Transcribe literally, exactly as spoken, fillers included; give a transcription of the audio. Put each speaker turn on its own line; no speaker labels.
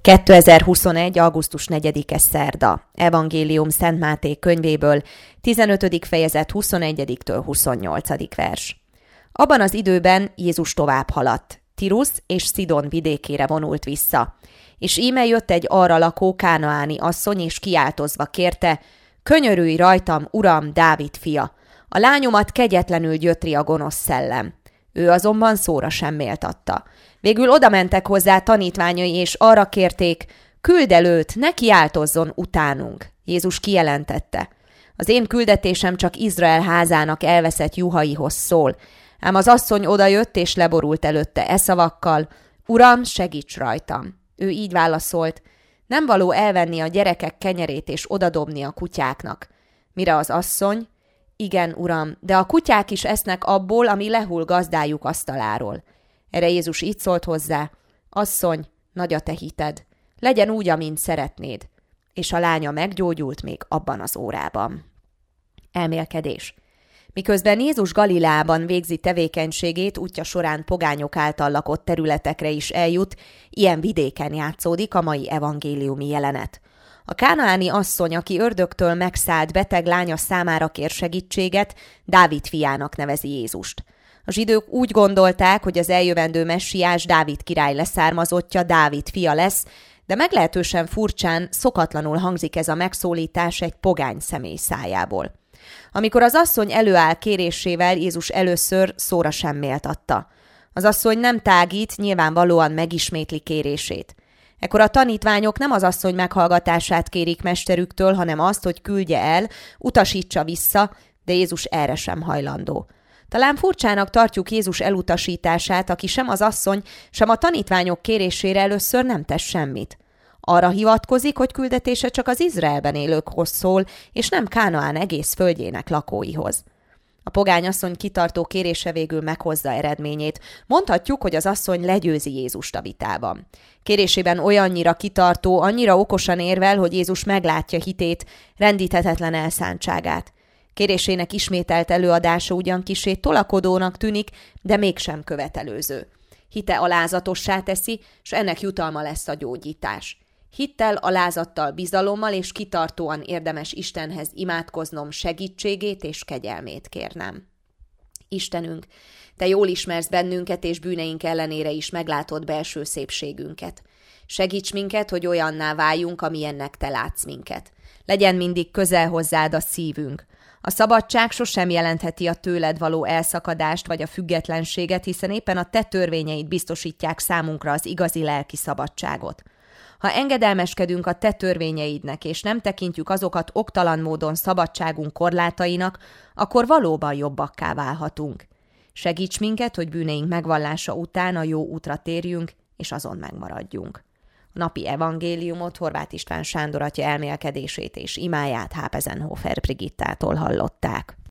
kétezer-huszonegy. augusztus negyedike szerda. Evangélium Szent Máté könyvéből, tizenötödik fejezet huszonegyediktől huszonnyolcadik vers. Abban az időben Jézus tovább haladt. Tirusz és Szidon vidékére vonult vissza. És íme jött egy arra lakó kánaáni asszony, és kiáltozva kérte: könyörülj rajtam, Uram, Dávid fia! A lányomat kegyetlenül gyötri a gonosz szellem. Ő azonban szóra sem méltatta. Végül odamentek hozzá tanítványai, és arra kérték: küld el őt, ne kiáltozzon utánunk. Jézus kijelentette: az én küldetésem csak Izrael házának elveszett juhaihoz szól. Ám az asszony odajött, és leborult előtte e szavakkal: Uram, segíts rajtam! Ő így válaszolt: nem való elvenni a gyerekek kenyerét és odadobni a kutyáknak. Mire az asszony: igen, Uram, de a kutyák is esznek abból, ami lehull gazdájuk asztaláról. Erre Jézus így szólt hozzá: asszony, nagy a te hited, legyen úgy, amint szeretnéd. És a lánya meggyógyult még abban az órában. Elmélkedés. Miközben Jézus Galileában végzi tevékenységét, útja során pogányok által lakott területekre is eljut, ilyen vidéken játszódik a mai evangéliumi jelenet. A kánaáni asszony, aki ördögtől megszállt beteg lánya számára kér segítséget, Dávid fiának nevezi Jézust. A zsidók úgy gondolták, hogy az eljövendő messiás Dávid király leszármazottja, Dávid fia lesz, de meglehetősen furcsán, szokatlanul hangzik ez a megszólítás egy pogány személy szájából. Amikor az asszony előáll kérésével, Jézus először szóra sem méltatta. Az asszony nem tágít, nyilvánvalóan megismétli kérését. Ekkor a tanítványok nem az asszony meghallgatását kérik mesterüktől, hanem azt, hogy küldje el, utasítsa vissza, de Jézus erre sem hajlandó. Talán furcsának tartjuk Jézus elutasítását, aki sem az asszony, sem a tanítványok kérésére először nem tesz semmit. Arra hivatkozik, hogy küldetése csak az Izraelben élőkhoz szól, és nem Kánaán egész földjének lakóihoz. A pogányasszony kitartó kérése végül meghozza eredményét. Mondhatjuk, hogy az asszony legyőzi Jézust a vitában. Kérésében olyannyira kitartó, annyira okosan érvel, hogy Jézus meglátja hitét, rendíthetetlen elszántságát. Kérésének ismételt előadása ugyan kissé tolakodónak tűnik, de mégsem követelőző. Hite alázatossá teszi, s ennek jutalma lesz a gyógyítás. Hittel, alázattal, bizalommal és kitartóan érdemes Istenhez imádkoznom, segítségét és kegyelmét kérnem. Istenünk, te jól ismersz bennünket, és bűneink ellenére is meglátod belső szépségünket. Segíts minket, hogy olyanná váljunk, amilyennek te látsz minket. Legyen mindig közel hozzád a szívünk. A szabadság sosem jelentheti a tőled való elszakadást vagy a függetlenséget, hiszen éppen a te törvényeid biztosítják számunkra az igazi lelki szabadságot. Ha engedelmeskedünk a te törvényeidnek, és nem tekintjük azokat oktalan módon szabadságunk korlátainak, akkor valóban jobbakká válhatunk. Segíts minket, hogy bűneink megvallása után a jó útra térjünk, és azon megmaradjunk. A napi evangéliumot Horváth István Sándor atya elmélkedését és imáját Hápezenhofer Brigittától hallották.